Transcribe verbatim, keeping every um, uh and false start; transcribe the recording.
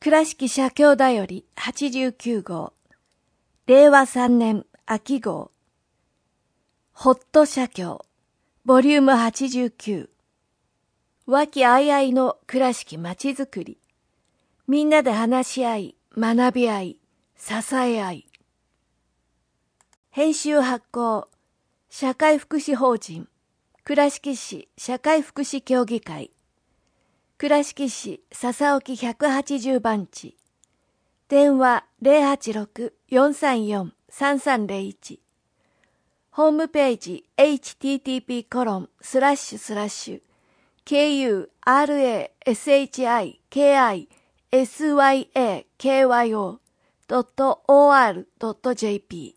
倉敷社協だよりはちじゅうきゅうごう、れいわさんねん秋号、ホット社協、ボリュームはちじゅうきゅう、和気あいあいの倉敷まちづくり、みんなで話し合い、学び合い、支え合い。編集発行、社会福祉法人、倉敷市社会福祉協議会、倉敷市笹沖ひゃくはちじゅうばんち、電話 ゼロはちろく よんさんよん さんさんゼロいち、ホームページ エイチティーティーピーコロンスラッシュスラッシュ ケーユーアールエーエスエイチアイケーアイエスワイエーケーワイオー ドットオーアール ドットジェーピー